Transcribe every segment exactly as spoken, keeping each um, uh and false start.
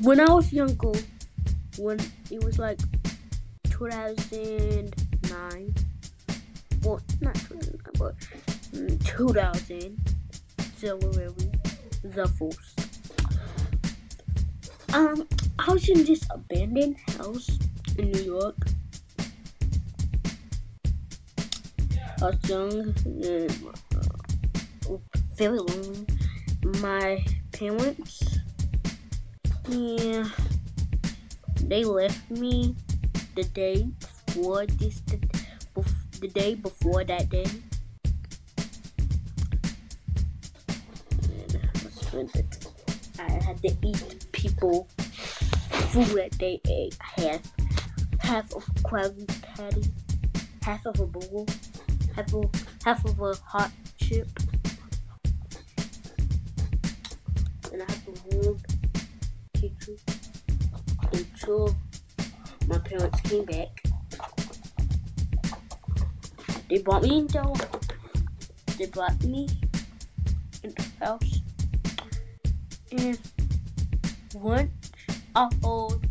when I was younger, when it was like two thousand nine, well, not two thousand nine, but mm, two thousand, February the first. Um, I was in this abandoned house in New York. I was young and uh, very lonely. My parents, yeah, they left me the day before this, the, the day before that day. And I had to eat people food that they ate. Half, half of a Krabby Patty, half of a bowl, half of, half of a hot chip, and I have to hold kitchen until my parents came back. They brought me into, they brought me into the house, and once I hold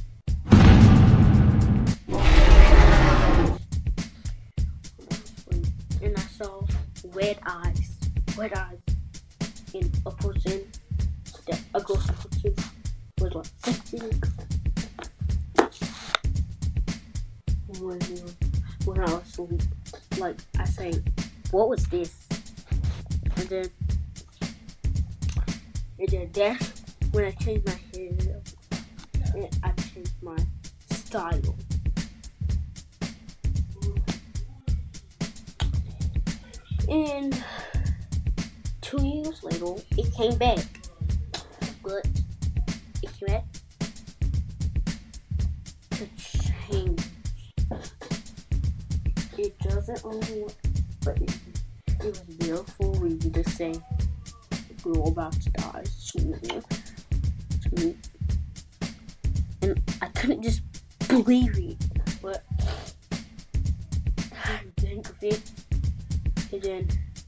and I saw red eyes, red eyes in a person, that a ghost person was like sexing. When, when I was asleep, like I say, what was this? And then, and then that's when I changed my hair, and I changed my style. And two years later, it came back, but it came back to change. It doesn't only work, but it, it was there for a reason to say we're about to die soon. And I couldn't just believe it, but I didn't think of it. And then